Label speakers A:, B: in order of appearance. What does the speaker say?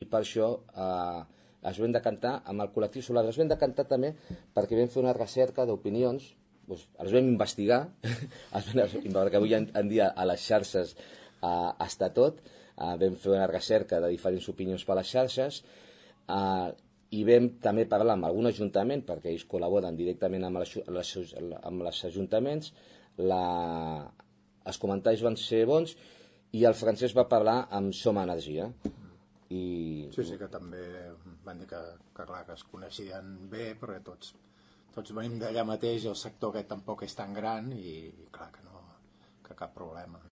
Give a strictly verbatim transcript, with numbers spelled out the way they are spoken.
A: per això eh, es vam decantar amb el col·lectiu solar. Es vam decantar també perquè vam fer una recerca d'opinions, doncs, els vam investigar, perquè avui en dia a les xarxes eh, està tot, eh, vam fer una recerca de diferents opinions per les xarxes, eh, i vam també parlar amb algun ajuntament, perquè ells col·laboren directament amb, les, les, amb els ajuntaments, la, els comentaris van ser bons, i el Francesc va parlar amb Som Energia. I...
B: Sí, sí, que també van dir que, que, clar, que es coneixien bé, perquè tots, tots venim d'allà mateix, el sector aquest tampoc és tan gran i, i clar que no, que cap problema.